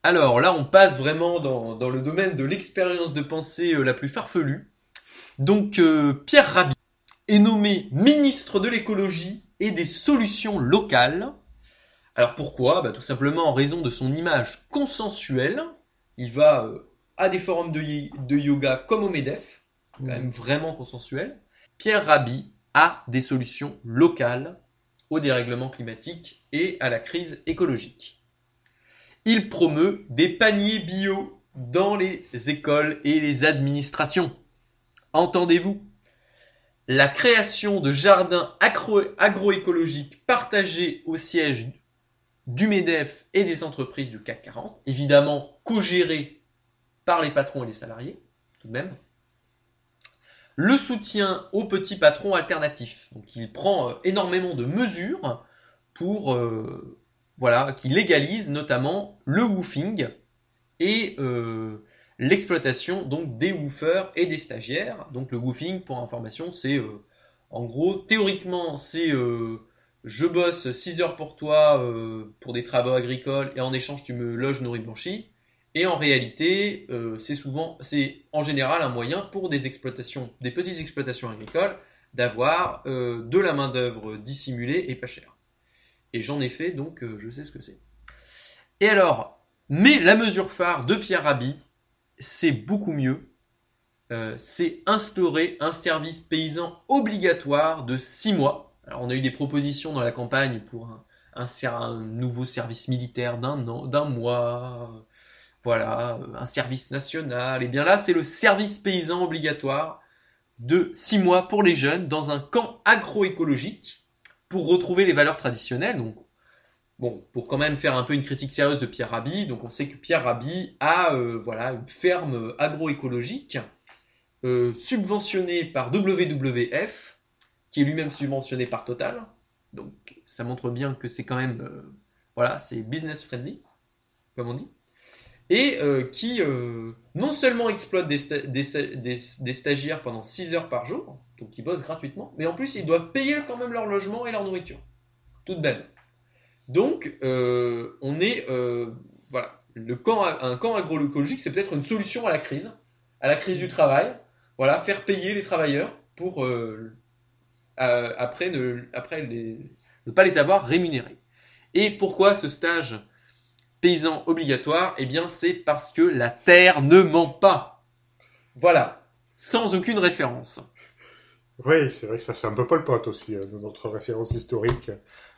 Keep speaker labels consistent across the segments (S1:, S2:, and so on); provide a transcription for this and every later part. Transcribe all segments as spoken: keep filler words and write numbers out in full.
S1: Alors là, on passe vraiment dans, dans le domaine de l'expérience de pensée euh, la plus farfelue. Donc euh, Pierre Rabhi est nommé ministre de l'écologie et des solutions locales. Alors pourquoi? Bah, tout simplement en raison de son image consensuelle. Il va euh, à des forums de, y- de yoga comme au MEDEF, quand même vraiment consensuel. Pierre Rabhi a des solutions locales au dérèglement climatique et à la crise écologique. Il promeut des paniers bio dans les écoles et les administrations. Entendez-vous? La création de jardins agro- agroécologiques partagés au siège du MEDEF et des entreprises du CAC quarante, évidemment co-gérés par les patrons et les salariés, tout de même. Le soutien aux petits patrons alternatifs. Donc il prend euh, énormément de mesures pour euh, voilà, qui légalise notamment le woofing et euh, l'exploitation donc des woofers et des stagiaires. Donc le woofing, pour information, c'est euh, en gros, théoriquement, c'est euh, je bosse six heures pour toi euh, pour des travaux agricoles et en échange tu me loges, nourris, blanchis. Et en réalité, euh, c'est souvent, c'est en général un moyen pour des exploitations, des petites exploitations agricoles, d'avoir euh, de la main d'œuvre dissimulée et pas chère. Et j'en ai fait, donc euh, je sais ce que c'est. Et alors, mais la mesure phare de Pierre Rabhi, c'est beaucoup mieux. Euh, c'est instaurer un service paysan obligatoire de six mois. Alors, on a eu des propositions dans la campagne pour un, un, un nouveau service militaire d'un an, d'un mois, euh, voilà, euh, un service national. Et bien là, c'est le service paysan obligatoire de six mois pour les jeunes dans un camp agroécologique pour retrouver les valeurs traditionnelles. Donc, bon, pour quand même faire un peu une critique sérieuse de Pierre Rabhi, donc on sait que Pierre Rabhi a euh, voilà, une ferme agroécologique euh, subventionnée par W W F, qui est lui-même subventionné par Total. Donc ça montre bien que c'est quand même euh, voilà, c'est business friendly, comme on dit. Et euh, qui euh, non seulement exploite des, sta- des, des, des stagiaires pendant six heures par jour, donc ils bossent gratuitement, mais en plus ils doivent payer quand même leur logement et leur nourriture. Tout de même. Donc, euh, on est, euh, voilà, le camp, un camp agroécologique, c'est peut-être une solution à la crise, à la crise du travail. Voilà, faire payer les travailleurs pour euh, euh, après, ne, après les, ne pas les avoir rémunérés. Et pourquoi ce stage paysan obligatoire? Eh bien, c'est parce que la terre ne ment pas. Voilà, sans aucune référence.
S2: Oui, c'est vrai que ça fait un peu Pol Pot aussi, euh, de notre référence historique,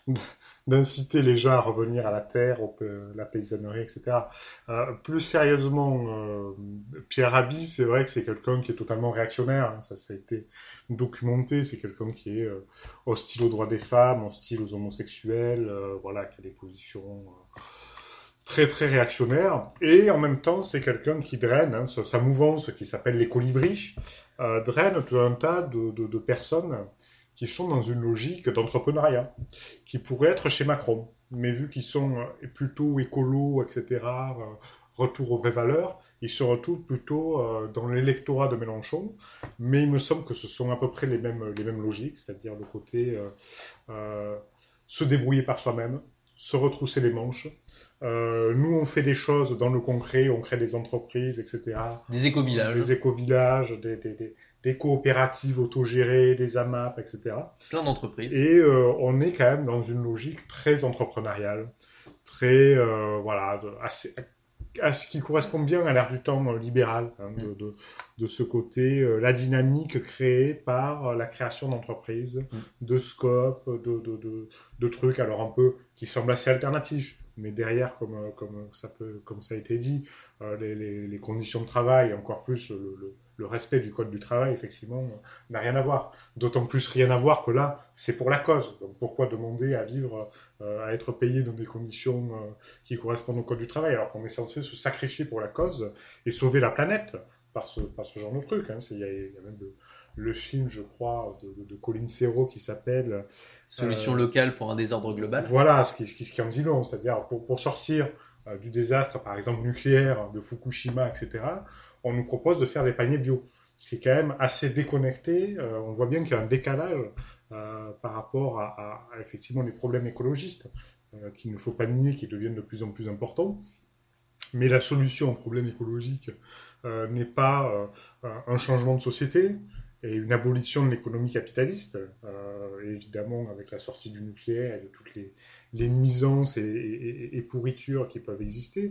S2: d'inciter les gens à revenir à la terre, au, euh, la paysannerie, et cetera. Euh, plus sérieusement, euh, Pierre Rabhi, c'est vrai que c'est quelqu'un qui est totalement réactionnaire, hein, ça, ça a été documenté, c'est quelqu'un qui est euh, hostile aux droits des femmes, hostile aux homosexuels, euh, voilà, qui a des positions euh, très très réactionnaire, et en même temps c'est quelqu'un qui draine, hein, sa, sa mouvance qui s'appelle les colibris, euh, draine tout un tas de, de, de personnes qui sont dans une logique d'entrepreneuriat, qui pourrait être chez Macron, mais vu qu'ils sont euh, plutôt écolos, et cetera, euh, retour aux vraies valeurs, ils se retrouvent plutôt euh, dans l'électorat de Mélenchon, mais il me semble que ce sont à peu près les mêmes, les mêmes logiques, c'est-à-dire le côté euh, euh, se débrouiller par soi-même, se retrousser les manches. Euh, nous, on fait des choses dans le concret, on crée des entreprises, et cetera.
S1: Des éco-villages,
S2: Des éco-villages, des, des, des, des coopératives autogérées, des A M A P, et cetera.
S1: plein d'entreprises.
S2: Et euh, on est quand même dans une logique très entrepreneuriale, très, euh, voilà, de- assez, à ce qui correspond bien à l'ère du temps euh, libéral, hein,
S1: Mm,
S2: de, de, de ce côté, euh, la dynamique créée par euh, la création d'entreprises,
S1: mm.
S2: de scopes, de, de, de, de trucs, alors un peu qui semblent assez alternatifs, mais derrière, comme, euh, comme, ça, peut, comme ça a été dit, euh, les, les, les conditions de travail, encore plus le, le, le respect du code du travail, effectivement, euh, n'a rien à voir. D'autant plus rien à voir que là, c'est pour la cause. Donc pourquoi demander à vivre, euh, à être payé dans des conditions euh, qui correspondent au code du travail, alors qu'on est censé se sacrifier pour la cause et sauver la planète par ce, par ce genre de truc. Hein. Il y, y a même de, le film, je crois, de, de, de Colin Serrault qui s'appelle
S1: Solution
S2: euh,
S1: locale pour un désordre global.
S2: voilà, ce qui, ce qui, ce qui en dit long. C'est-à-dire, pour, pour sortir euh, du désastre, par exemple, nucléaire de Fukushima, et cetera, on nous propose de faire des paniers bio. C'est quand même assez déconnecté. Euh, on voit bien qu'il y a un décalage euh, par rapport à, à, à, effectivement les problèmes écologistes euh, qu'il ne faut pas nier, qui deviennent de plus en plus importants. Mais la solution au problème écologique euh, n'est pas euh, un changement de société et une abolition de l'économie capitaliste, euh, évidemment avec la sortie du nucléaire et de toutes les, les nuisances et, et, et pourritures qui peuvent exister,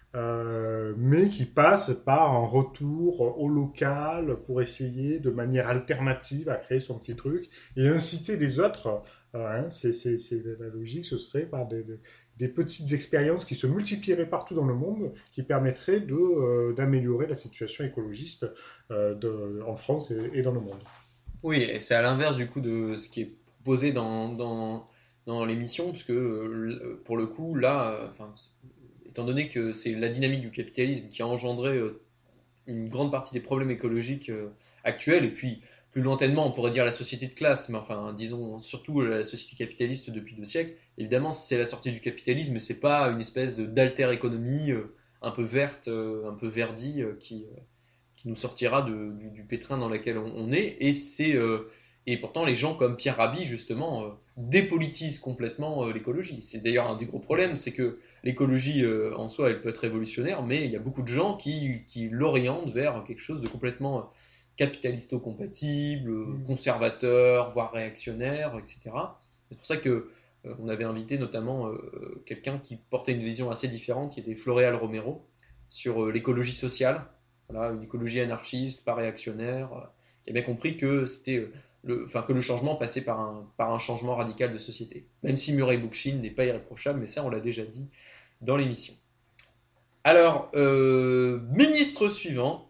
S2: euh, mais qui passe par un retour au local pour essayer de manière alternative à créer son petit truc et inciter les autres. Euh, hein, c'est, c'est, c'est la logique, ce serait par des, des, des petites expériences qui se multiplieraient partout dans le monde, qui permettraient de, euh, d'améliorer la situation écologiste euh, de, en France et, et dans le monde.
S1: Oui, et c'est à l'inverse du coup de ce qui est proposé dans, dans, dans l'émission, puisque euh, pour le coup, là, euh, enfin, étant donné que c'est la dynamique du capitalisme qui a engendré euh, une grande partie des problèmes écologiques euh, actuels, et puis plus lointainement, on pourrait dire la société de classe, mais enfin, disons surtout la société capitaliste depuis deux siècles. Évidemment, c'est la sortie du capitalisme, mais c'est pas une espèce de- d'alter-économie euh, un peu verte, euh, un peu verdie, euh, qui, euh, qui nous sortira de- du, du pétrin dans lequel on, on est. Et c'est euh, et pourtant, les gens comme Pierre Rabhi, justement, euh, dépolitisent complètement euh, l'écologie. C'est d'ailleurs un des gros problèmes, c'est que l'écologie euh, en soi, elle peut être révolutionnaire, mais il y a beaucoup de gens qui, qui l'orientent vers quelque chose de complètement euh, capitalisto-compatible, euh,
S2: Mm.
S1: conservateur, voire réactionnaire, et cetera. C'est pour ça que euh, on avait invité notamment euh, quelqu'un qui portait une vision assez différente, qui était Floréal Romero, sur euh, l'écologie sociale. Voilà, une écologie anarchiste, pas réactionnaire, euh, qui a bien compris que c'était euh, le, enfin, que le changement passait par un, par un changement radical de société. Même si Murray Bookchin n'est pas irréprochable, mais ça on l'a déjà dit dans l'émission. Alors, euh, ministre suivant,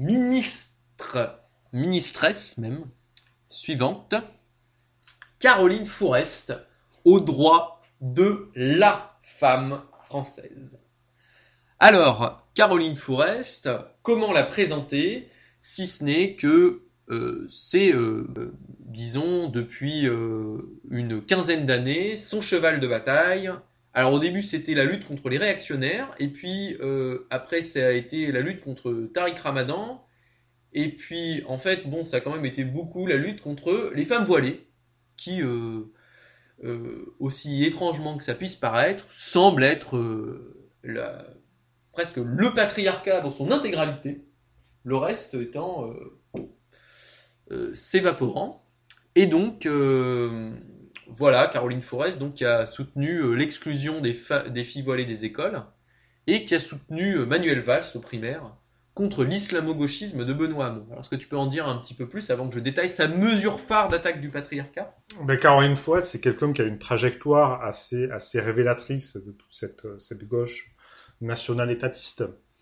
S1: ministre, ministresse même, suivante, Caroline Fourest, au droit de la femme française. Alors, Caroline Fourest, comment la présenter, si ce n'est que euh, c'est, euh, euh, disons, depuis euh, une quinzaine d'années, son cheval de bataille. Alors au début c'était la lutte contre les réactionnaires, et puis euh, après ça a été la lutte contre Tariq Ramadan, et puis en fait bon ça a quand même été beaucoup la lutte contre les femmes voilées, qui euh, euh, aussi étrangement que ça puisse paraître, semble être euh, la, presque le patriarcat dans son intégralité, le reste étant euh, euh, s'évaporant. Et donc, euh, voilà, Caroline Forest donc, qui a soutenu euh, l'exclusion des, fa- des filles voilées des écoles et qui a soutenu euh, Manuel Valls au primaire contre l'islamo-gauchisme de Benoît Hamon. Alors, est-ce que tu peux en dire un petit peu plus avant que je détaille sa mesure phare d'attaque du patriarcat?
S2: Ben, Caroline Fouet, c'est quelqu'un qui a une trajectoire assez, assez révélatrice de toute cette, cette gauche nationale étatiste.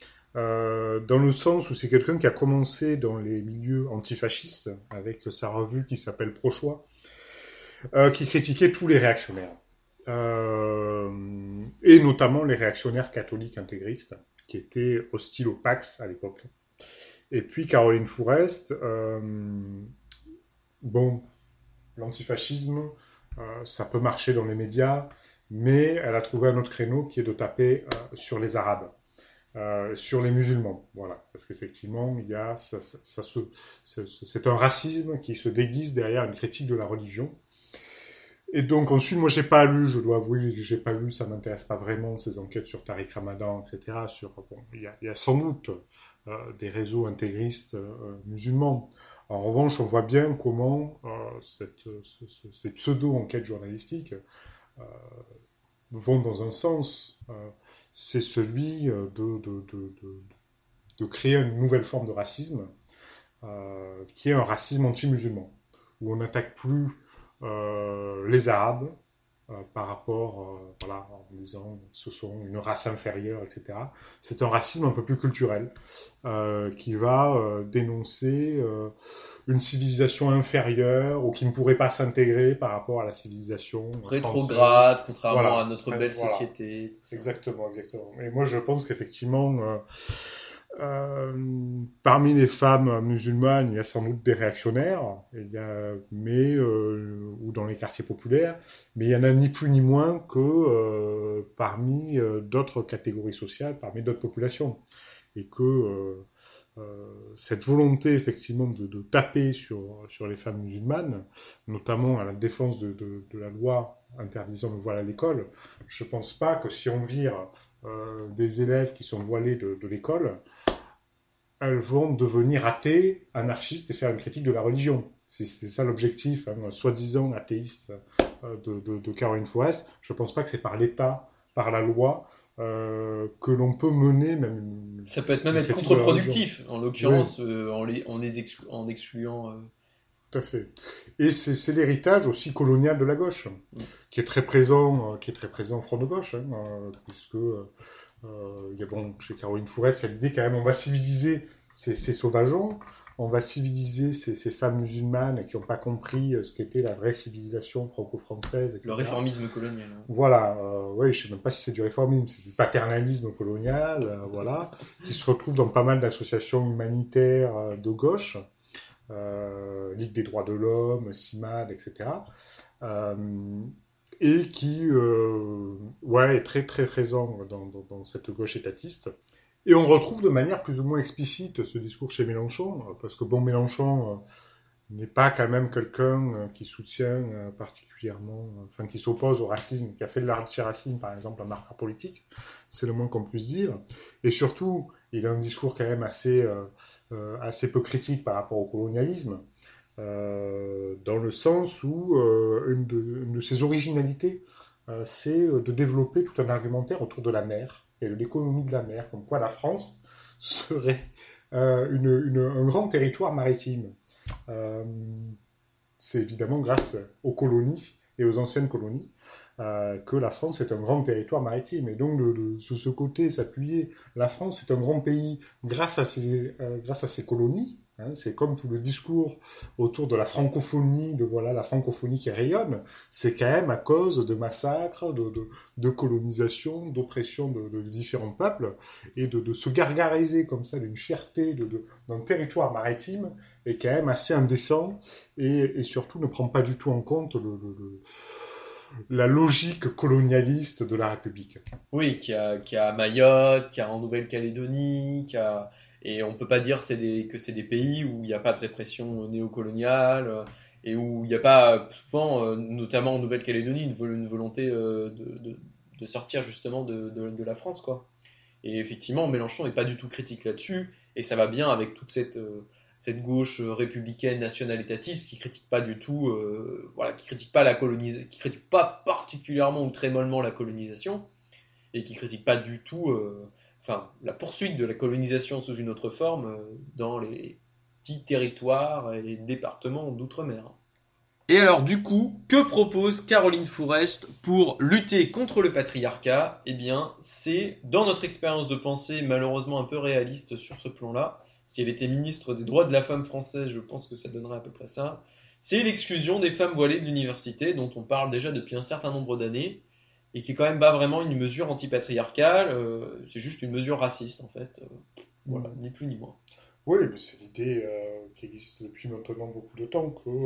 S2: Euh, dans le sens où c'est quelqu'un qui a commencé dans les milieux antifascistes avec sa revue qui s'appelle Pro-Choix, euh, qui critiquait tous les réactionnaires. Euh, et notamment les réactionnaires catholiques intégristes, qui étaient hostiles au Pax à l'époque. Et puis Caroline Fourest, euh, bon, l'antifascisme, euh, ça peut marcher dans les médias, mais elle a trouvé un autre créneau qui est de taper euh, sur les Arabes. Euh, sur les musulmans, voilà, parce qu'effectivement, il y a, ça, ça, ça se, c'est, c'est un racisme qui se déguise derrière une critique de la religion. Et donc ensuite, moi, j'ai pas lu, je dois avouer que j'ai pas lu, ça m'intéresse pas vraiment ces enquêtes sur Tariq Ramadan, et cetera. Sur, bon, il y a, il y a sans doute euh, des réseaux intégristes euh, musulmans. En revanche, on voit bien comment euh, cette, ce, ce, ces pseudo-enquêtes journalistiques euh, vont dans un sens. Euh, c'est celui de, de, de, de, de créer une nouvelle forme de racisme, euh, qui est un racisme anti-musulman, où on n'attaque plus euh, les Arabes euh, par rapport, euh, voilà, en disant ce sont une race inférieure, et cetera. C'est un racisme un peu plus culturel, euh, qui va euh, dénoncer euh, une civilisation inférieure ou qui ne pourrait pas s'intégrer par rapport à la civilisation française.
S1: Rétrograde, contrairement à
S2: Voilà,
S1: notre
S2: euh,
S1: belle
S2: voilà.
S1: société, tout ça.
S2: Exactement, exactement. Et moi, je pense qu'effectivement, euh, euh, parmi les femmes musulmanes, il y a sans doute des réactionnaires, il y a, mais euh, ou dans les quartiers populaires, mais il y en a ni plus ni moins que euh, parmi euh, d'autres catégories sociales, parmi d'autres populations. et que euh, euh, cette volonté effectivement de, de taper sur, sur les femmes musulmanes, notamment à la défense de, de, de la loi interdisant le voile à l'école, je pense pas que si on vire euh, des élèves qui sont voilés de, de l'école, elles vont devenir athées, anarchistes et faire une critique de la religion. C'est, c'est ça l'objectif, hein, soi-disant athéiste euh, de, de, de Caroline Fourest. Je pense pas que c'est par l'État, par la loi, euh, que l'on peut mener même une,
S1: Ça peut être même
S2: une
S1: être
S2: critique de la religion.
S1: contre-productif, en l'occurrence, oui. euh, en, les, en, les exclu- en excluant... Euh...
S2: Tout à fait. Et c'est, c'est l'héritage aussi colonial de la gauche, mmh. qui est très présent, euh, qui est très présent au Front de gauche, hein, euh, puisque euh, il y a bon chez Caroline Fourest, il y a l'idée quand même on va civiliser ces, ces sauvageons, on va civiliser ces, ces femmes musulmanes qui n'ont pas compris ce qu'était la vraie civilisation franco-française, et cetera.
S1: Le réformisme colonial. Hein.
S2: Voilà, euh, oui, je sais même pas si c'est du réformisme, c'est du paternalisme colonial, euh, voilà, qui se retrouve dans pas mal d'associations humanitaires euh, de gauche. Euh, Ligue des droits de l'homme, CIMAD, et cetera. Euh, et qui euh, ouais, est très très présent dans, dans, dans cette gauche étatiste. Et on retrouve de manière plus ou moins explicite ce discours chez Mélenchon, parce que bon, Mélenchon euh, n'est pas quand même quelqu'un euh, qui soutient euh, particulièrement, euh, enfin qui s'oppose au racisme, qui a fait de l'antiracisme par exemple un marqueur politique, c'est le moins qu'on puisse dire. Et surtout, il a un discours quand même assez, euh, euh, assez peu critique par rapport au colonialisme, euh, dans le sens où euh, une, de, une de ses originalités, euh, c'est de développer tout un argumentaire autour de la mer et de l'économie de la mer, comme quoi la France serait euh, une, une, un grand territoire maritime. Euh, c'est évidemment grâce aux colonies et aux anciennes colonies euh, que la France est un grand territoire maritime. Et donc, de, de, de ce côté, s'appuyer, la France est un grand pays grâce à ses, euh, grâce à ses colonies. Hein, c'est comme tout le discours autour de la francophonie, de voilà la francophonie qui rayonne. C'est quand même à cause de massacres, de, de, de colonisation, d'oppression de, de différents peuples, et de, de se gargariser comme ça d'une fierté de, de, d'un territoire maritime est quand même assez indécent et, et surtout ne prend pas du tout en compte le, le, le la logique colonialiste de la République.
S1: Oui, qui a, qui a à Mayotte, qui a en Nouvelle-Calédonie, qui a... et on peut pas dire c'est des, que c'est des pays où il n'y a pas de répression néocoloniale et où il n'y a pas souvent, notamment en Nouvelle-Calédonie, une, une volonté de, de, de sortir justement de, de, de la France, quoi. Et effectivement, Mélenchon n'est pas du tout critique là-dessus, et ça va bien avec toute cette, euh, cette gauche républicaine, nationale étatiste qui critique pas du tout, euh, voilà, qui critique pas la colonisation, qui critique pas particulièrement ou très mollement la colonisation, et qui critique pas du tout, euh, enfin, la poursuite de la colonisation sous une autre forme euh, dans les petits territoires et départements d'outre-mer. Et alors, du coup, que propose Caroline Fourest pour lutter contre le patriarcat ? Eh bien, c'est, dans notre expérience de pensée, malheureusement un peu réaliste sur ce plan-là, si elle était ministre des droits de la femme française, je pense que ça donnerait à peu près ça, c'est l'exclusion des femmes voilées de l'université, dont on parle déjà depuis un certain nombre d'années, et qui est quand même pas vraiment une mesure antipatriarcale, euh, c'est juste une mesure raciste, en fait. Euh, voilà, ni plus ni moins.
S2: Oui, mais c'est l'idée euh, qui existe depuis maintenant beaucoup de temps que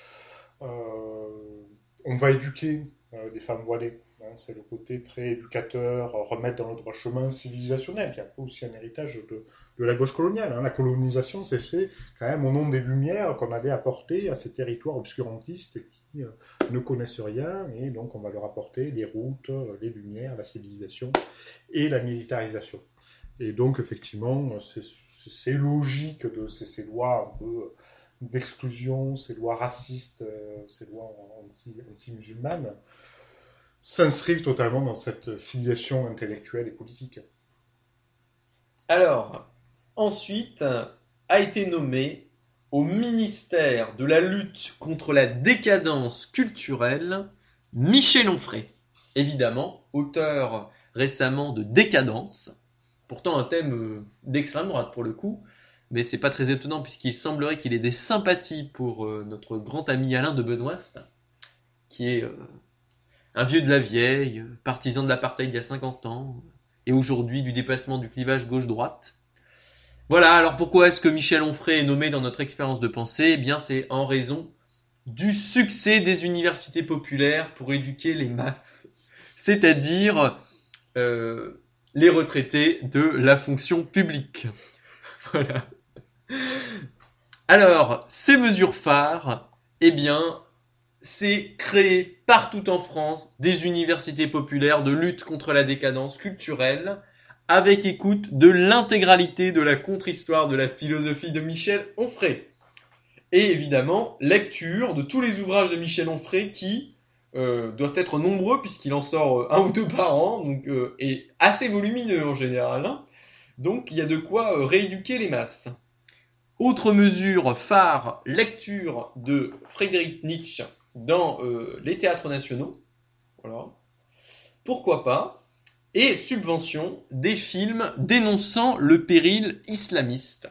S2: Euh, on va éduquer euh, les femmes voilées. Hein, c'est le côté très éducateur, euh, remettre dans le droit chemin civilisationnel, qui est un peu aussi un héritage de, de la gauche coloniale. Hein. La colonisation s'est fait quand même au nom des Lumières qu'on avait apportées à ces territoires obscurantistes qui euh, ne connaissent rien, et donc on va leur apporter les routes, les Lumières, la civilisation et la militarisation. Et donc effectivement, c'est, c'est logique de ces, ces lois un peu d'exclusion, ces lois racistes, euh, ces lois anti, anti-musulmanes, s'inscrivent totalement dans cette filiation intellectuelle et politique.
S1: Alors, ensuite, a été nommé au ministère de la lutte contre la décadence culturelle Michel Onfray. Évidemment, auteur récemment de Décadence, pourtant un thème d'extrême droite pour le coup, mais c'est pas très étonnant puisqu'il semblerait qu'il ait des sympathies pour euh, notre grand ami Alain de Benoist, qui est euh, un vieux de la vieille, partisan de l'apartheid il y a cinquante ans, et aujourd'hui du dépassement du clivage gauche-droite. Voilà, alors pourquoi est-ce que Michel Onfray est nommé dans notre expérience de pensée ? Eh bien, c'est en raison du succès des universités populaires pour éduquer les masses. C'est-à-dire euh, les retraités de la fonction publique. Voilà. Alors, ces mesures phares, eh bien, c'est créer partout en France des universités populaires de lutte contre la décadence culturelle, avec écoute de l'intégralité de la contre-histoire de la philosophie de Michel Onfray. Et évidemment, lecture de tous les ouvrages de Michel Onfray qui euh, doivent être nombreux, puisqu'il en sort un ou deux par an, donc, euh, et assez volumineux en général. Hein. Donc il y a de quoi euh, rééduquer les masses. Autre mesure phare, lecture de Friedrich Nietzsche dans euh, les théâtres nationaux. Voilà. Pourquoi pas. Et subvention des films dénonçant le péril islamiste.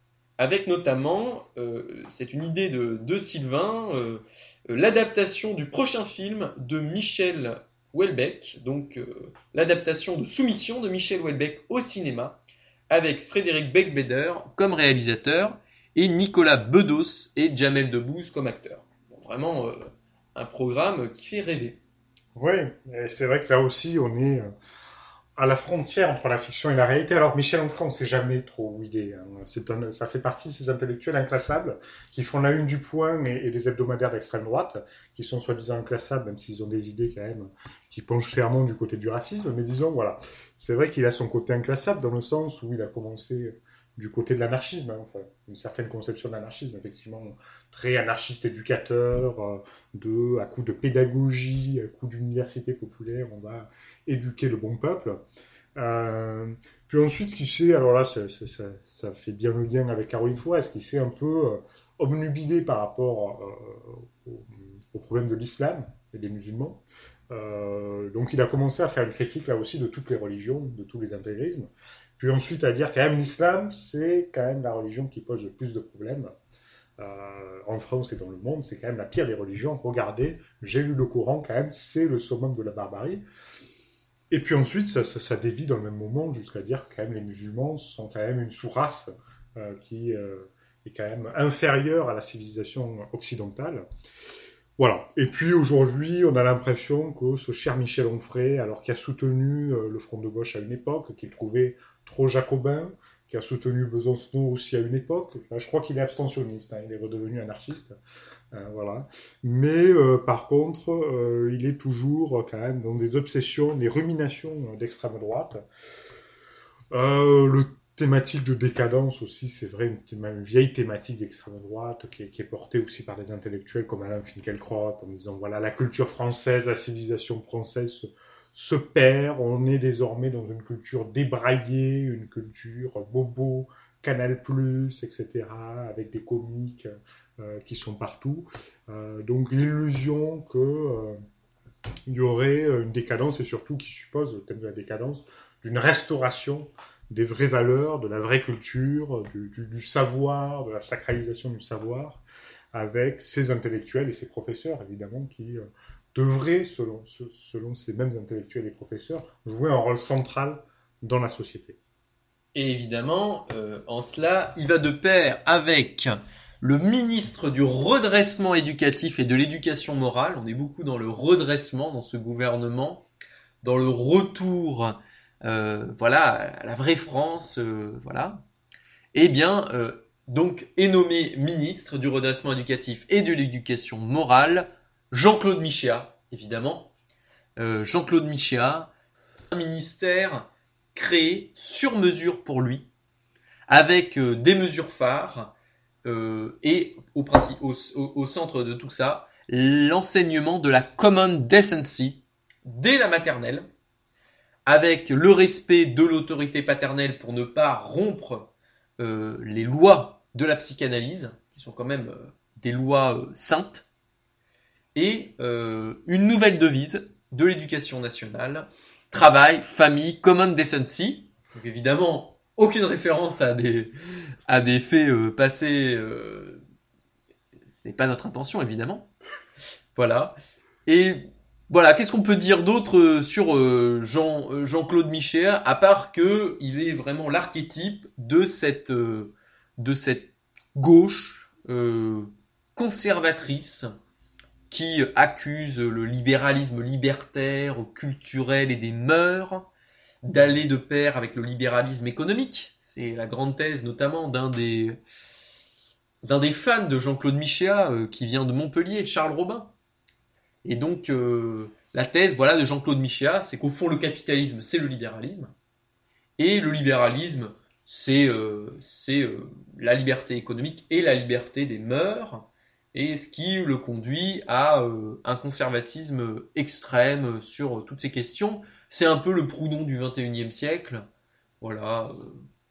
S1: Avec notamment, euh, c'est une idée de, de Sylvain, euh, l'adaptation du prochain film de Michel Houellebecq, donc euh, l'adaptation de Soumission de Michel Houellebecq au cinéma, avec Frédéric Beigbeder comme réalisateur et Nicolas Bedos et Jamel Debbouze comme acteurs. Bon, vraiment euh, un programme qui fait rêver.
S2: Oui, et c'est vrai que là aussi, on est à la frontière entre la fiction et la réalité. Alors, Michel Onfray, on ne sait jamais trop où il est. Hein. C'est un, ça fait partie de ces intellectuels inclassables qui font la une du Point et, et des hebdomadaires d'extrême droite, qui sont soi-disant inclassables, même s'ils ont des idées quand même qui penchent clairement du côté du racisme. Mais disons, voilà, c'est vrai qu'il a son côté inclassable dans le sens où il a commencé du côté de l'anarchisme, hein, enfin, une certaine conception de l'anarchisme, effectivement, très anarchiste éducateur, euh, de, à coup de pédagogie, à coup d'université populaire, on va éduquer le bon peuple. Euh, puis ensuite, qui sait, alors là, ça, ça, ça, ça fait bien le lien avec Caroline Fourest, qui s'est un peu euh, obnubilé par rapport euh, au, au problème de l'islam et des musulmans. Euh, donc il a commencé à faire une critique là aussi de toutes les religions, de tous les intégrismes. Puis ensuite à dire quand même l'islam, c'est quand même la religion qui pose le plus de problèmes. Euh, en France et dans le monde, c'est quand même la pire des religions. Regardez, j'ai lu le Coran quand même, c'est le summum de la barbarie. Et puis ensuite, ça, ça, ça dévie dans le même moment jusqu'à dire que quand même les musulmans sont quand même une sous-race euh, qui euh, est quand même inférieure à la civilisation occidentale. Voilà. Et puis aujourd'hui, on a l'impression que ce cher Michel Onfray, alors qui a soutenu euh, le Front de gauche à une époque, qu'il trouvait trop jacobin, qui a soutenu Besancenot aussi à une époque, là, je crois qu'il est abstentionniste, hein, il est redevenu anarchiste, euh, voilà. Mais euh, par contre, euh, il est toujours quand même dans des obsessions, des ruminations d'extrême droite. Euh, le thématique de décadence aussi, c'est vrai, une, une vieille thématique d'extrême droite qui est, qui est portée aussi par des intellectuels comme Alain Finkielkraut en disant voilà, la culture française, la civilisation française se, se perd, on est désormais dans une culture débraillée, une culture bobo, Canal plus, et cetera, avec des comiques euh, qui sont partout. Euh, donc l'illusion que euh, il y aurait une décadence et surtout qui suppose, le thème de la décadence, d'une restauration des vraies valeurs, de la vraie culture, du, du, du savoir, de la sacralisation du savoir, avec ces intellectuels et ces professeurs, évidemment, qui euh, devraient, selon, selon ces mêmes intellectuels et professeurs, jouer un rôle central dans la société.
S1: Et évidemment, euh, en cela, il va de pair avec le ministre du redressement éducatif et de l'éducation morale. On est beaucoup dans le redressement dans ce gouvernement, dans le retour euh, voilà, à la vraie France, euh, voilà. Eh bien, euh, donc, est nommé ministre du redressement éducatif et de l'éducation morale, Jean-Claude Michéa, évidemment. Euh, Jean-Claude Michéa, un ministère créé sur mesure pour lui, avec euh, des mesures phares, euh, et au, principe, au, au, au centre de tout ça, l'enseignement de la common decency dès la maternelle, avec le respect de l'autorité paternelle pour ne pas rompre euh, les lois de la psychanalyse, qui sont quand même euh, des lois euh, saintes, et euh, une nouvelle devise de l'éducation nationale, travail, famille, common decency. Donc évidemment, aucune référence à des, à des faits euh, passés, euh, c'est pas notre intention évidemment. Voilà. Et voilà, qu'est-ce qu'on peut dire d'autre sur euh, Jean, euh, Jean-Claude Michéa, à part que il est vraiment l'archétype de cette, euh, de cette gauche euh, conservatrice qui accuse le libéralisme libertaire, culturel et des mœurs, d'aller de pair avec le libéralisme économique. C'est la grande thèse notamment d'un des, d'un des fans de Jean-Claude Michéa euh, qui vient de Montpellier, Charles Robin. Et donc euh, la thèse voilà, de Jean-Claude Michéa, c'est qu'au fond le capitalisme c'est le libéralisme. Et le libéralisme c'est, euh, c'est euh, la liberté économique et la liberté des mœurs. Et ce qui le conduit à euh, un conservatisme extrême sur toutes ces questions. C'est un peu le Proudhon du vingt et unième siècle. Voilà, euh,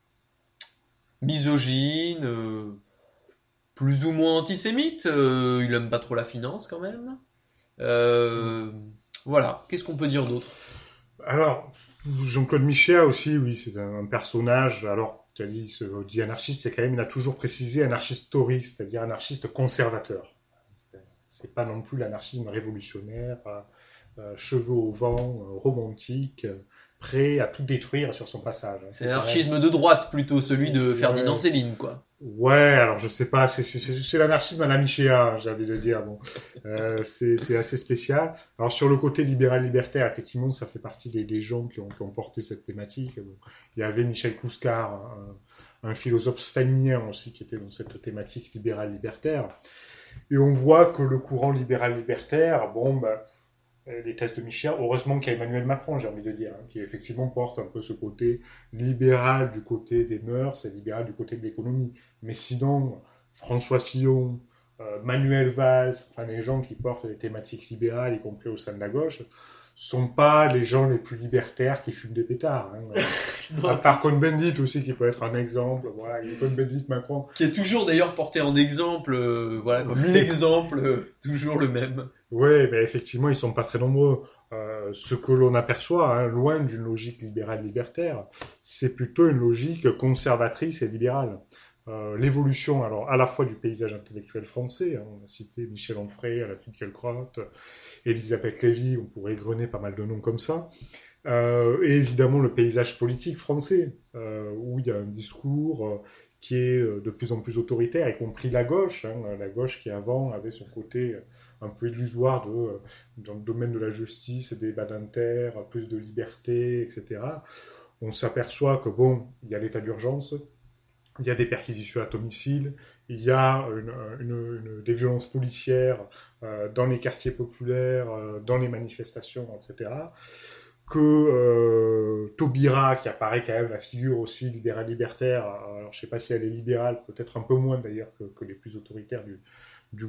S1: misogyne, euh, plus ou moins antisémite. Euh, il aime pas trop la finance quand même. Euh, voilà, qu'est-ce qu'on peut dire d'autre?
S2: Alors, Jean-Claude Michéa aussi, oui, c'est un, un personnage. Alors, tu as dit, ce dit anarchiste, c'est quand même, il a toujours précisé anarchiste Tory, c'est-à-dire anarchiste conservateur. C'est, c'est pas non plus l'anarchisme révolutionnaire, euh, euh, cheveux au vent, euh, romantique, euh, prêt à tout détruire sur son passage. Hein.
S1: C'est
S2: C'est quand même,
S1: l'anarchisme de droite plutôt, celui de Ferdinand
S2: ouais,
S1: Céline, quoi.
S2: ouais, alors je sais pas, c'est, c'est, c'est, c'est l'anarchisme à la Michéa, j'ai envie de dire. Bon, euh, c'est, c'est assez spécial. Alors sur le côté libéral-libertaire, effectivement, ça fait partie des, des gens qui ont, qui ont porté cette thématique. Bon, il y avait Michel Kouskar, un, un philosophe stalinien aussi, qui était dans cette thématique libéral-libertaire. Et on voit que le courant libéral-libertaire, bon, bah, les thèses de Michel, heureusement qu'il y a Emmanuel Macron, j'ai envie de dire, hein, qui effectivement porte un peu ce côté libéral du côté des mœurs et libéral du côté de l'économie. Mais sinon, François Fillon, euh, Manuel Valls, enfin les gens qui portent les thématiques libérales, y compris au sein de la gauche, sont pas les gens les plus libertaires qui fument des pétards. Hein. À part Cohn-Bendit aussi, qui peut être un exemple. Voilà, Cohn-Bendit, Macron.
S1: Qui est toujours d'ailleurs porté en exemple, euh, voilà, comme l'exemple, euh, toujours le même.
S2: Oui, mais effectivement, ils sont pas très nombreux. Euh, ce que l'on aperçoit, hein, loin d'une logique libérale-libertaire, c'est plutôt une logique conservatrice et libérale. Euh, l'évolution, alors à la fois du paysage intellectuel français, hein, on a cité Michel Onfray, Alain Finkielkraut, Elisabeth Lévy, on pourrait égrener pas mal de noms comme ça, euh, et évidemment le paysage politique français, euh, où il y a un discours euh, qui est euh, de plus en plus autoritaire, y compris la gauche, hein, la gauche qui avant avait son côté un peu illusoire de, euh, dans le domaine de la justice, des Badinter, plus de liberté, et cetera. On s'aperçoit que bon, il y a l'état d'urgence, il y a des perquisitions à domicile, il y a une, une, une, des violences policières euh, dans les quartiers populaires, euh, dans les manifestations, et cetera. Que euh, Taubira, qui apparaît quand même la figure aussi libérale-libertaire, alors je sais pas si elle est libérale, peut-être un peu moins d'ailleurs que, que les plus autoritaires du, du,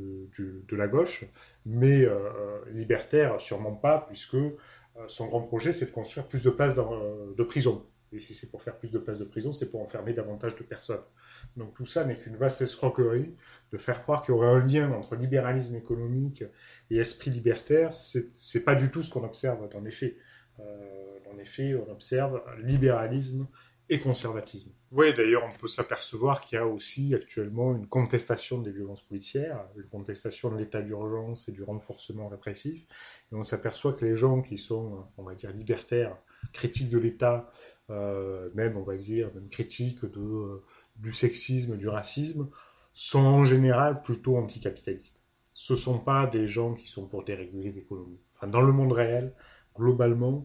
S2: du, de la gauche, mais euh, libertaire sûrement pas, puisque euh, son grand projet c'est de construire plus de places dans, euh, de prison. Et si c'est pour faire plus de places de prison, c'est pour enfermer davantage de personnes. Donc tout ça n'est qu'une vaste escroquerie de faire croire qu'il y aurait un lien entre libéralisme économique et esprit libertaire. C'est, c'est pas du tout ce qu'on observe dans les faits. Euh, dans les faits, on observe libéralisme et conservatisme. Oui, d'ailleurs, on peut s'apercevoir qu'il y a aussi actuellement une contestation des violences policières, une contestation de l'état d'urgence et du renforcement répressif. Et on s'aperçoit que les gens qui sont, on va dire, libertaires, critiques de l'État, euh, même, on va dire, même critiques de, euh, du sexisme, du racisme, sont en général plutôt anticapitalistes. Ce ne sont pas des gens qui sont pour déréguler l'économie. Enfin, dans le monde réel, globalement,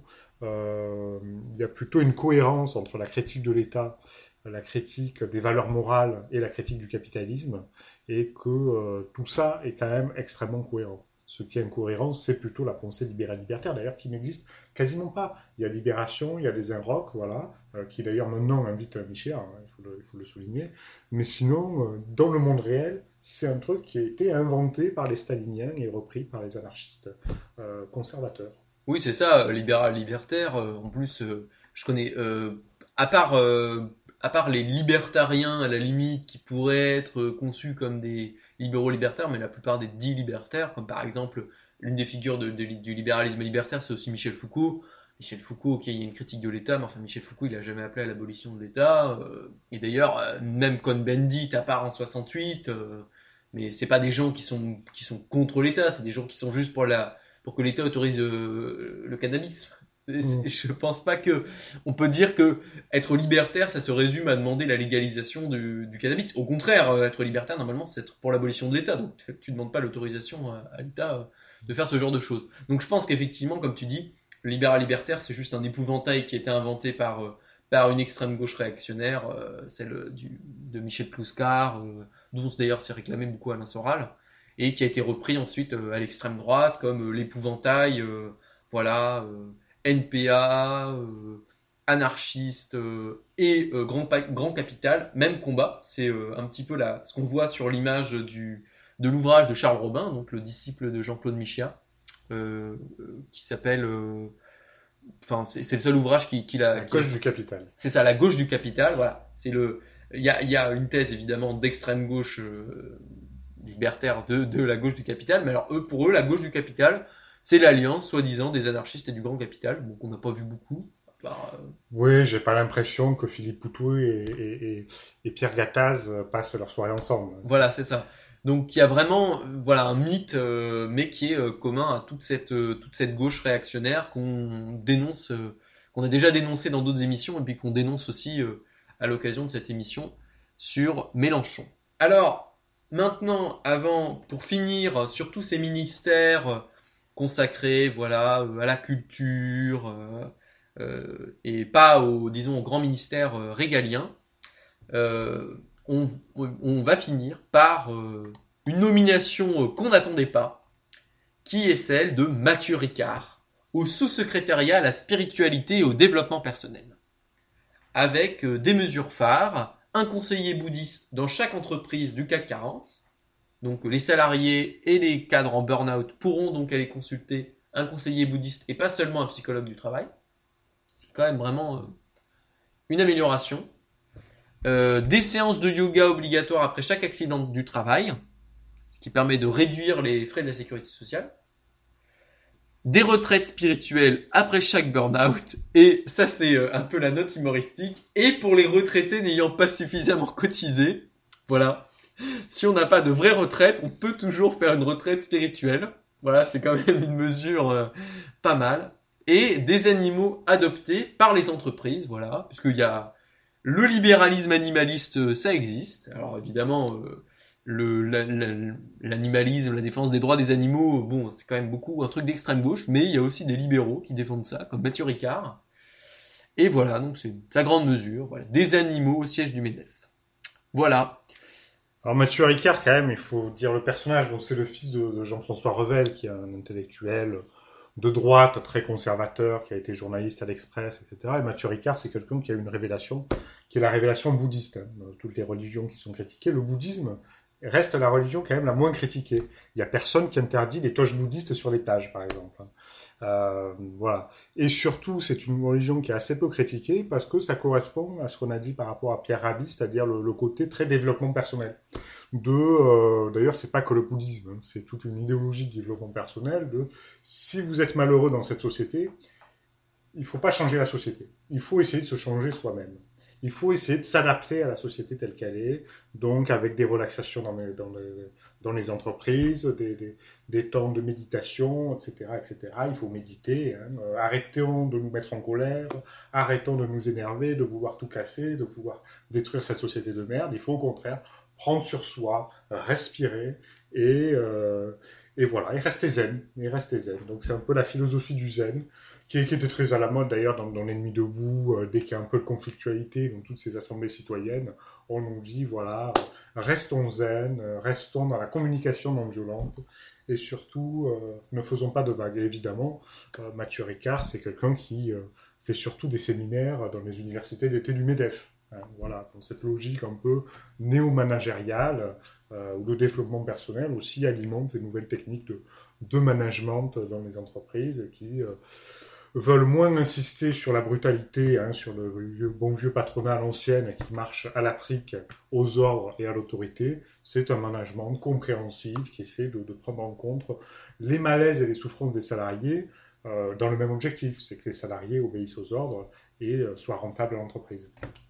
S2: euh, il y a plutôt une cohérence entre la critique de l'État, la critique des valeurs morales et la critique du capitalisme, et que euh, tout ça est quand même extrêmement cohérent. Ce qui est incohérent, c'est plutôt la pensée libérale libertaire, d'ailleurs, qui n'existe quasiment pas. Il y a Libération, il y a les Inrocks, voilà, euh, qui d'ailleurs maintenant invitent Michel, hein, il, faut le, il faut le souligner. Mais sinon, euh, dans le monde réel, c'est un truc qui a été inventé par les staliniens et repris par les anarchistes euh, conservateurs.
S1: Oui, c'est ça, euh, libéral, libertaire. euh, en plus, euh, je connais, euh, à part, euh, à part les libertariens à la limite qui pourraient être euh, conçus comme des libéraux libertaires, mais la plupart des dits libertaires, comme par exemple l'une des figures de- de- du libéralisme libertaire, c'est aussi Michel Foucault. Michel Foucault, ok, il y a une critique de l'État, mais enfin Michel Foucault, il a jamais appelé à l'abolition de l'État. euh, et d'ailleurs, euh, même Cohn-Bendit, à part en soixante-huit, euh, mais c'est pas des gens qui sont qui sont contre l'État, c'est des gens qui sont juste pour la pour que l'État autorise euh, le cannabis.
S2: Mm.
S1: Je pense pas que on peut dire que être libertaire, ça se résume à demander la légalisation du, du cannabis. Au contraire, euh, être libertaire, normalement, c'est être pour l'abolition de l'État. Donc, tu ne demandes pas l'autorisation à, à l'État euh, de faire ce genre de choses. Donc, je pense qu'effectivement, comme tu dis, Le libéral libertaire, c'est juste un épouvantail qui a été inventé par, euh, par une extrême gauche réactionnaire, euh, celle du, de Michel Plouscar, euh, dont d'ailleurs s'est réclamé beaucoup Alain Soral, et qui a été repris ensuite euh, à l'extrême droite comme euh, l'épouvantail, euh, voilà, euh, N P A, euh, anarchiste euh, et euh, grand, grand capital, même combat. C'est euh, un petit peu la, ce qu'on voit sur l'image du, de l'ouvrage de Charles Robin, donc le disciple de Jean-Claude Michéa, euh, qui s'appelle... euh, Enfin, c'est c'est le seul ouvrage qui, qui l'a...
S2: La
S1: qui a-
S2: gauche du capital.
S1: C'est ça, la gauche du capital, voilà. C'est le... Il y a, il y a une thèse évidemment d'extrême gauche euh, libertaire de, de la gauche du capital, mais alors eux, pour eux, la gauche du capital, c'est l'alliance, soi-disant, des anarchistes et du grand capital, donc on n'a pas vu beaucoup. à part, euh,
S2: Oui, j'ai pas l'impression que Philippe Poutou et, et, et, et Pierre Gattaz passent leur soirée ensemble.
S1: Voilà, c'est ça. Donc il y a vraiment euh, voilà un mythe, euh, mais qui est euh, commun à toute cette euh, toute cette gauche réactionnaire qu'on dénonce, euh, qu'on a déjà dénoncé dans d'autres émissions et puis qu'on dénonce aussi euh, à l'occasion de cette émission sur Mélenchon. Alors maintenant, avant pour finir sur tous ces ministères euh, consacrés voilà euh, à la culture euh, euh, et pas aux disons aux grands ministères euh, régaliens. euh, on, on va finir par euh, une nomination euh, qu'on n'attendait pas, qui est celle de Mathieu Ricard, au sous-secrétariat à la spiritualité et au développement personnel. Avec euh, des mesures phares, un conseiller bouddhiste dans chaque entreprise du C A C quarante, donc les salariés et les cadres en burn-out pourront donc aller consulter un conseiller bouddhiste et pas seulement un psychologue du travail. C'est quand même vraiment euh, une amélioration. Euh, des séances de yoga obligatoires après chaque accident du travail, ce qui permet de réduire les frais de la sécurité sociale. Des retraites spirituelles après chaque burn-out, et ça c'est un peu la note humoristique, et pour les retraités n'ayant pas suffisamment cotisé, voilà, si on n'a pas de vraie retraite, on peut toujours faire une retraite spirituelle, voilà, c'est quand même une mesure euh, pas mal, et des animaux adoptés par les entreprises, voilà, puisqu'il y a le libéralisme animaliste, ça existe. Alors évidemment, euh, le, la, la, l'animalisme, la défense des droits des animaux, bon, c'est quand même beaucoup un truc d'extrême gauche, mais il y a aussi des libéraux qui défendent ça, comme Mathieu Ricard. Et voilà, donc c'est la grande mesure, voilà, des animaux au siège du MEDEF. Voilà.
S2: Alors Mathieu Ricard, quand même, il faut dire le personnage. Donc c'est le fils de, de Jean-François Revel, qui est un intellectuel de droite, très conservateur, qui a été journaliste à l'Express, et cetera. Et Mathieu Ricard, c'est quelqu'un qui a une révélation, qui est la révélation bouddhiste. Dans toutes les religions qui sont critiquées, le bouddhisme reste la religion quand même la moins critiquée. Il y a personne qui interdit les toches bouddhistes sur les plages, par exemple. Euh, voilà. Et surtout, c'est une religion qui est assez peu critiquée parce que ça correspond à ce qu'on a dit par rapport à Pierre Rabhi, c'est-à-dire le, le côté très développement personnel. De, euh, d'ailleurs, c'est pas que le bouddhisme, hein, c'est toute une idéologie de développement personnel. De si vous êtes malheureux dans cette société, il faut pas changer la société. Il faut essayer de se changer soi-même. Il faut essayer de s'adapter à la société telle qu'elle est, donc avec des relaxations dans les, dans les, dans les entreprises, des, des, des temps de méditation, et cetera, et cetera. Il faut méditer. Hein. Euh, arrêtons de nous mettre en colère, arrêtons de nous énerver, de vouloir tout casser, de vouloir détruire cette société de merde. Il faut au contraire prendre sur soi, respirer et, euh, et voilà, et rester zen, et rester zen. Donc c'est un peu la philosophie du zen. Qui, qui était très à la mode d'ailleurs dans, dans l'ennemi debout, euh, dès qu'il y a un peu de conflictualité dans toutes ces assemblées citoyennes, on nous dit voilà, euh, restons zen, euh, restons dans la communication non violente et surtout euh, ne faisons pas de vagues. Et évidemment, euh, Mathieu Ricard, c'est quelqu'un qui euh, fait surtout des séminaires dans les universités d'été du MEDEF. Hein, voilà, dans cette logique un peu néo-managériale euh, où le développement personnel aussi alimente ces nouvelles techniques de, de management dans les entreprises qui euh, veulent moins insister sur la brutalité, hein, sur le vieux, bon vieux patronat à l'ancienne qui marche à la trique, aux ordres et à l'autorité. C'est un management compréhensif qui essaie de, de prendre en compte les malaises et les souffrances des salariés euh, dans le même objectif, c'est que les salariés obéissent aux ordres et euh, soient rentables à l'entreprise.